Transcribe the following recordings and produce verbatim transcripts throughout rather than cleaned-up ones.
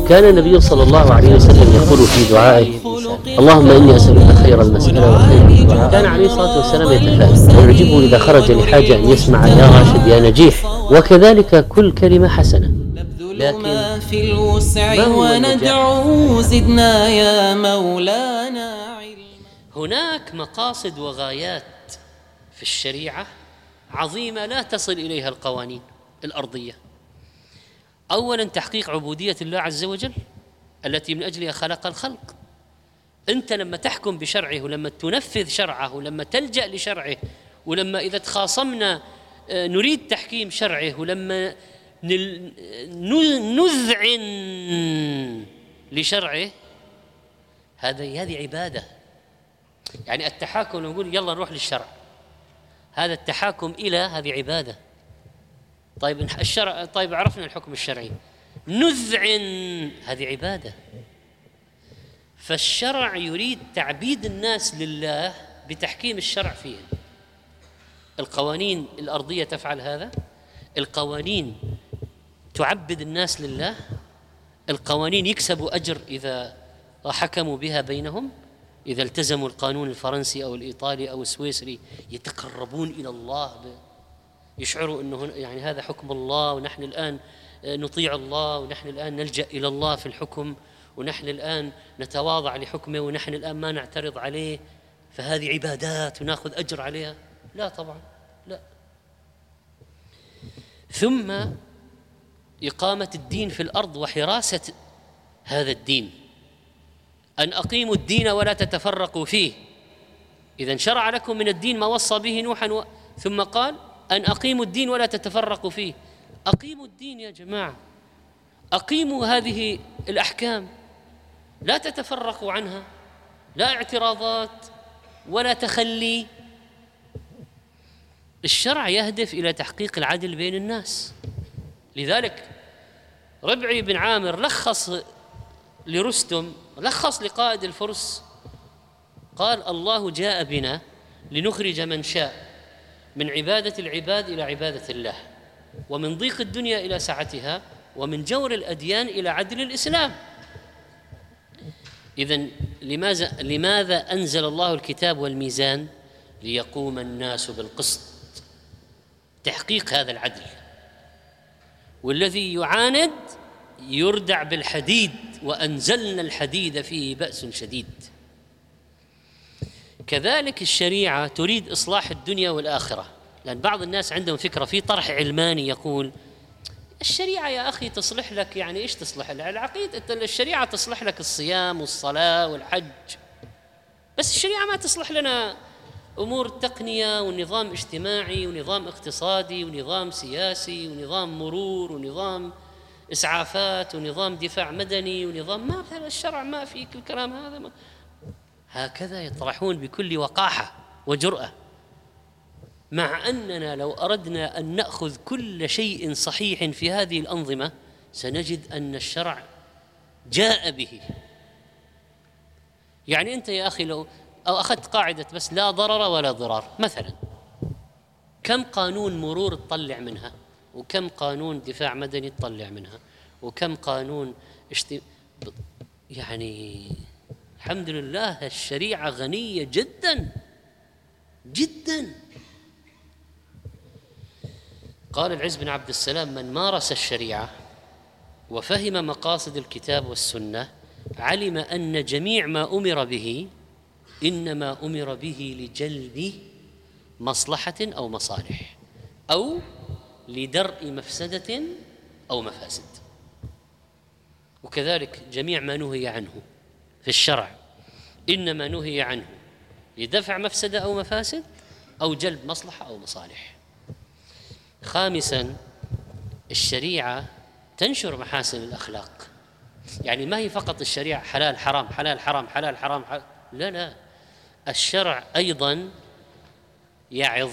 كان النبي صلى الله عليه وسلم يقول في دعائه: اللهم إني أسألك خير المسألة وخير الدعاء. كان عليه الصلاة والسلام يتفائل ويعجبه إذا خرج لحاجة أن يسمع: يا راشد يا نجيح. وكذلك كل كلمة حسنة. لكن في الوسع وندعو زدنا يا مولانا علما. هناك مقاصد وغايات في الشريعة عظيمة لا تصل إليها القوانين الأرضية. أولا تحقيق عبودية الله عز وجل التي من أجلها خلق الخلق. أنت لما تحكم بشرعه ولما تنفذ شرعه ولما تلجأ لشرعه ولما إذا تخاصمنا نريد تحكيم شرعه ولما نذعن لشرعه، هذه هذه عبادة. يعني التحاكم نقول يلا نروح للشرع، هذا التحاكم إلى هذه عبادة. طيب الشرع، طيب عرفنا الحكم الشرعي، نذعن هذه عبادة. فالشرع يريد تعبيد الناس لله بتحكيم الشرع فيه. القوانين الأرضية تفعل هذا، القوانين تعبد الناس لله، القوانين يكسبوا أجر إذا حكموا بها بينهم، إذا التزموا القانون الفرنسي أو الإيطالي أو السويسري يتقربون إلى الله، يشعروا أنه يعني هذا حكم الله ونحن الآن نطيع الله ونحن الآن نلجأ إلى الله في الحكم ونحن الآن نتواضع لحكمه ونحن الآن ما نعترض عليه، فهذه عبادات ونأخذ أجر عليها. لا طبعا لا. ثم إقامة الدين في الأرض وحراسة هذا الدين، أن أقيموا الدين ولا تتفرقوا فيه. إذن شرع لكم من الدين ما وصى به نوحا و... ثم قال أن أقيموا الدين ولا تتفرقوا فيه. أقيموا الدين يا جماعة، أقيموا هذه الأحكام، لا تتفرقوا عنها، لا اعتراضات ولا تخلي. الشرع يهدف إلى تحقيق العدل بين الناس. لذلك ربعي بن عامر لخص لرستم، لخص لقائد الفرس، قال: الله جاء بنا لنخرج من شاء من عبادة العباد إلى عبادة الله، ومن ضيق الدنيا إلى سعتها، ومن جور الأديان إلى عدل الإسلام. إذن لماذا لماذا أنزل الله الكتاب والميزان؟ ليقوم الناس بالقسط، تحقيق هذا العدل. والذي يعاند يردع بالحديد، وأنزلنا الحديد فيه بأس شديد. كذلك الشريعة تريد إصلاح الدنيا والآخرة، لأن بعض الناس عندهم فكرة في طرح علماني يقول: الشريعة يا أخي تصلح لك، يعني إيش تصلح لك؟ العقيدة الشريعة تصلح لك الصيام والصلاة والحج، بس الشريعة ما تصلح لنا أمور التقنية والنظام اجتماعي ونظام اقتصادي ونظام سياسي ونظام مرور ونظام إسعافات ونظام دفاع مدني ونظام ما في الشرع، ما في الكلام هذا. ما. هكذا يطرحون بكل وقاحة وجرأة، مع أننا لو أردنا أن نأخذ كل شيء صحيح في هذه الأنظمة سنجد أن الشرع جاء به. يعني أنت يا أخي لو أو أخذت قاعدة بس لا ضرر ولا ضرار مثلا، كم قانون مرور تطلع منها، وكم قانون دفاع مدني تطلع منها، وكم قانون اشت... يعني الحمد لله الشريعة غنية جدا جدا. قال العز بن عبد السلام: من مارس الشريعة وفهم مقاصد الكتاب والسنة علم أن جميع ما أمر به إنما أمر به لجلب مصلحة أو مصالح، أو لدرء مفسدة أو مفاسد. وكذلك جميع ما نهي عنه في الشرع إنما نهي عنه لدفع مفسدة أو مفاسد أو جلب مصلحة أو مصالح. خامساً، الشريعة تنشر محاسن الأخلاق. يعني ما هي فقط الشريعة حلال حرام حلال حرام حلال حرام حلال. لا لا، الشرع أيضاً يعظ،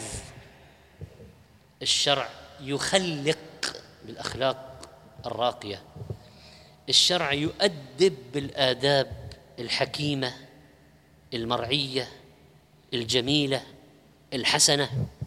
الشرع يخلق بالأخلاق الراقية، الشرع يؤدب بالآداب الحكيمة المرعية الجميلة الحسنة.